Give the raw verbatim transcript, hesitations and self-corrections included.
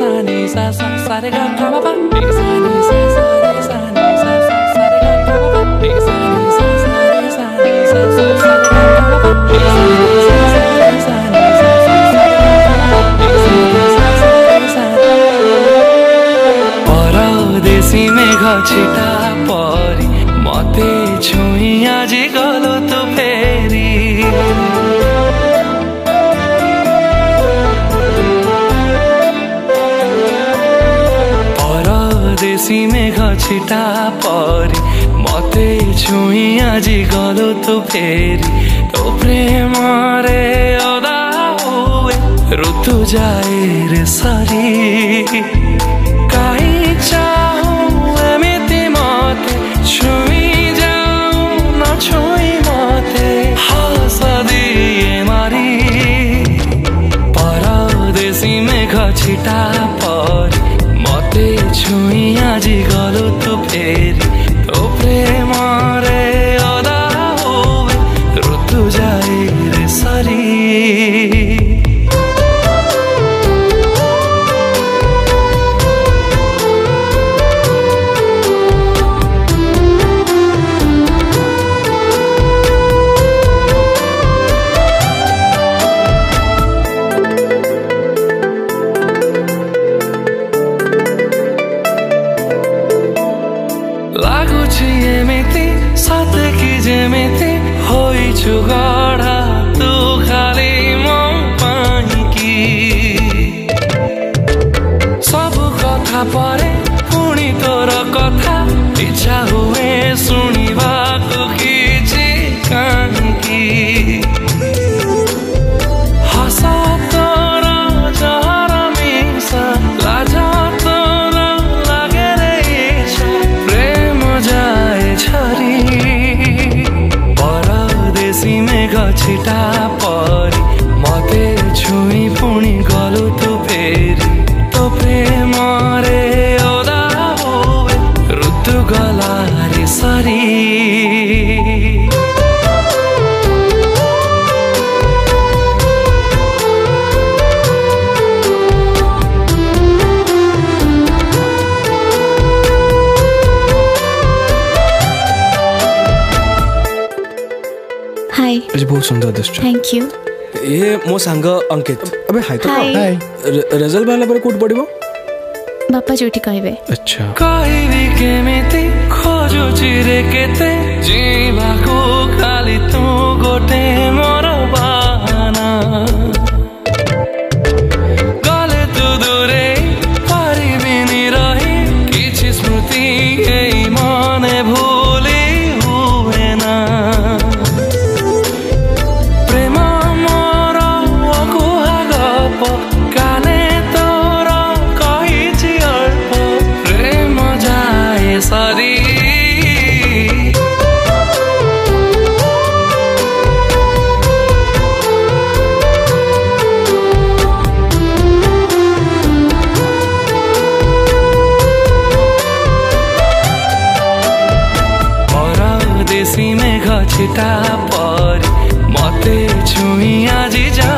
sa ni sa sa sa re ga ga ma pa ni sa ni sa sa re sa ni sa sa sa re ga ga ma pa ni sa ni sa sa re sa ni sa sa sa re ga ga ma pa ni sa ni sa sa re sa ni sa sa sa re ga ga ma pa ni sa ni sa sa re sa परदेशी मेघ छिटा परी मते छुई आज गलो तो फेरी परदेशी मेघ छिटा परी मते छुई आज गलो तो फेरी तो प्रेम रे ओदा हुए ऋतु जाए रे सरी कहीं चाहूं एमिति मते छुई जाऊं न छुई मते हस दिए मारी परदेशी मेघ छिटा परी मते छुई आज गलो तो फेरी तो प्रेम रे ओदा हुए ऋतु जाए रे सरी लाଗୁଛି ଏମିତି ସତେ କି ଯେମିତି ହୋଇଛୁ ଗଢ଼ା ତୁ ଖାଲି ମୋ ପାଇଁକି ସବୁ କଥା ପରେ ପୁଣି ତୋର କଥା ଇଚ୍ଛା ହୁଏ ଶୁଣିବାକୁ କିଛି କାହିଁକି ହସ ତୋର ଜହର ମିଶା ଲାଜ ତୋର ଲାଗେ ରେ ଇଚ୍ଛା ପ୍ରେମ जाए छरी परदेशी मेघ छिटा परी मते छुई पुणी गलु तू फेरी तो प्रेम रे ओदा हुए ऋतु गला रे सरी हाय आज बहुत सुंदर दिसछ थैंक यू ये मो सांग अंकित अबे हाय तो हाय रिजल्ट वाला पर कोड पड़िबो बापा जोटी कहबे अच्छा कहबी केमिति खोजु चिरे केते जीवा को खाली तू गोटे मोर बहाना गले तू दूरे पारिबिनी रही किछि स्मृति एई मने भूली हुए ना प्रेम मोर अकुहा गप काने तोर कहिछि अल्प प्रेम जाए सरी परदेशी मेघ छिटा परी मते छुई आज जा